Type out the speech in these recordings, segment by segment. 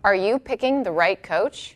Are you picking the right coach?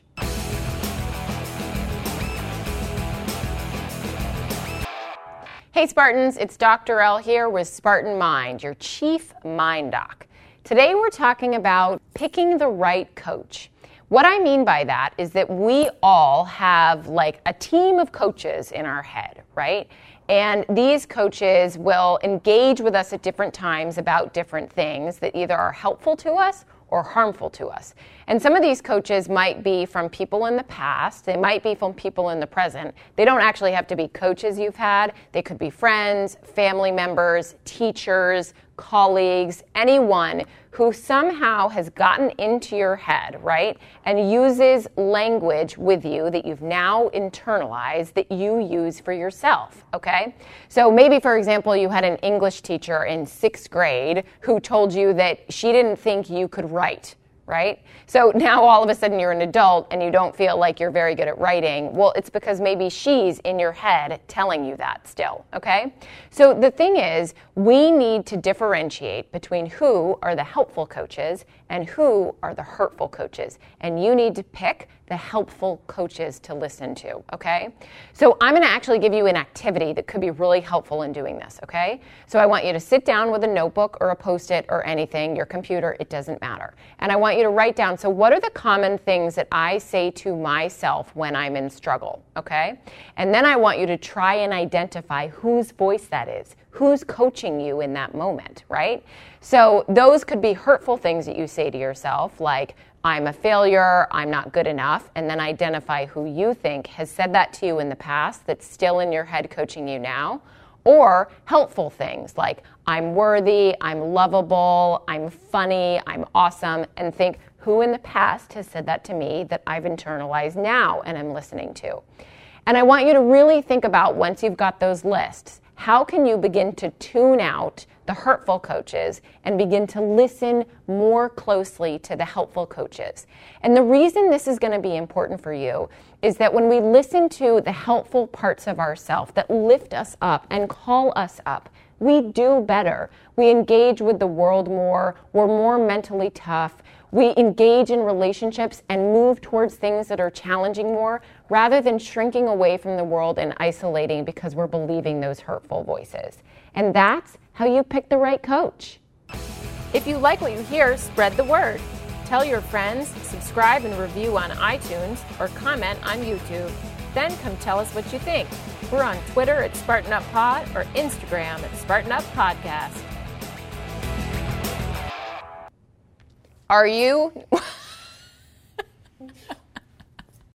Hey Spartans, it's Dr. L here with Spartan Mind, your chief mind doc. Today we're talking about picking the right coach. What I mean by that is that we all have like a team of coaches in our head, right? And these coaches will engage with us at different times about different things that either are helpful to us or harmful to us. And some of these coaches might be from people in the past. They might be from people in the present. They don't actually have to be coaches you've had. They could be friends, family members, teachers, colleagues, anyone who somehow has gotten into your head, right, and uses language with you that you've now internalized that you use for yourself, okay? So maybe, for example, you had an English teacher in 6th grade who told you that she didn't think you could write, right? So now all of a sudden you're an adult and you don't feel like you're very good at writing. Well, it's because maybe she's in your head telling you that still, okay? So the thing is, we need to differentiate between who are the helpful coaches and who are the hurtful coaches. And you need to pick the helpful coaches to listen to, okay? So I'm going to actually give you an activity that could be really helpful in doing this, okay? So I want you to sit down with a notebook or a Post-it or anything, your computer, it doesn't matter. And I want you to write down, so what are the common things that I say to myself when I'm in struggle, okay? And then I want you to try and identify whose voice that is, who's coaching you in that moment, right? So those could be hurtful things that you say to yourself, like, I'm a failure, I'm not good enough, and then identify who you think has said that to you in the past that's still in your head coaching you now. Or helpful things like, I'm worthy, I'm lovable, I'm funny, I'm awesome, and think who in the past has said that to me that I've internalized now and I'm listening to. And I want you to really think about, once you've got those lists, how can you begin to tune out the hurtful coaches and begin to listen more closely to the helpful coaches? And the reason this is going to be important for you is that when we listen to the helpful parts of ourselves that lift us up and call us up, we do better. We engage with the world more. We're more mentally tough. We engage in relationships and move towards things that are challenging more, rather than shrinking away from the world and isolating because we're believing those hurtful voices. And that's how you pick the right coach. If you like what you hear, spread the word. Tell your friends, subscribe and review on iTunes, or comment on YouTube. Then come tell us what you think. We're on Twitter at Spartan Up Pod or Instagram at Spartan Up Podcast. Are you...